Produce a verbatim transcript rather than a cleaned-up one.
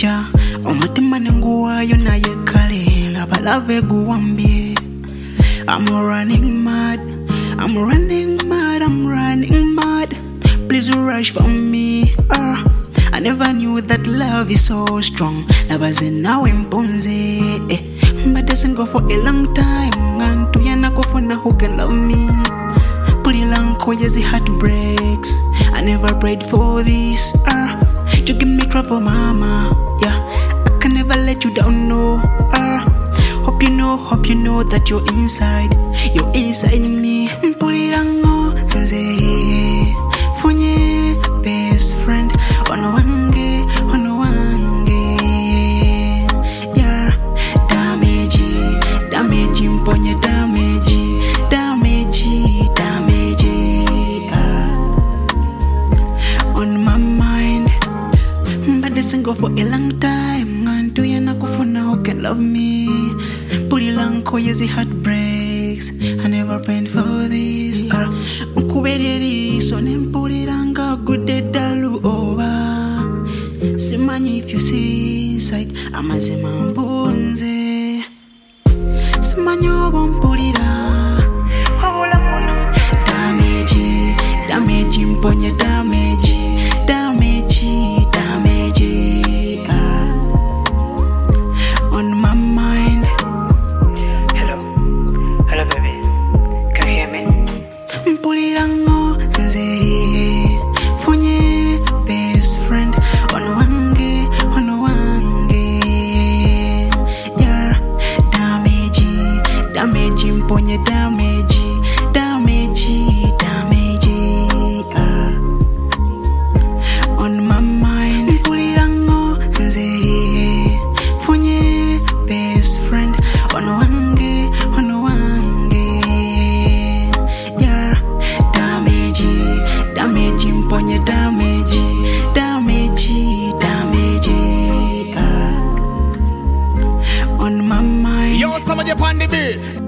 ja umutima nenguwa yona yekale labalave guwambie. I'm running mad, I'm running mad, I'm running mad. Please rush for me. uh, I never knew that love is so strong. Nabaze now imponze, eh. But doesn't go for a long time. And to yana go for na who can love me. Pulilanko yes the heart breaks. I never prayed for this. uh, You give me trouble, mama. Yeah, I can never let you down, no. uh, Hope you know, hope you know that you're inside. You're inside me. Pulilango nze funye best friend. Ono wange, ono wange. Yeah, damage, damage, mponye damage, damage, damage. Yeah. On my mind, but this ain't go for a long time. And do you not go for now? Who can love me? Pulilanko yes the heart breaks. I never prayed for this. Ah, ukubederi so nempuliranga good dalu over. Simani if you see inside amazima mbonze. Simanyo bompulira. Damage, damage mponye damage, damage, damage. Ah, on my mind. Hello, hello baby, can you hear me? Pulilango nze funye best friend. Ono wange, ono wange. Yeah, damage, damage mponye damage, damage, damage. Yeah. On my mind. Pulilango nze funye best friend. Ono wange, ono wange. Yeah, damage, damage mponye damage, damage, damage. Yeah. On my mind. Yo, somebody upon the beat.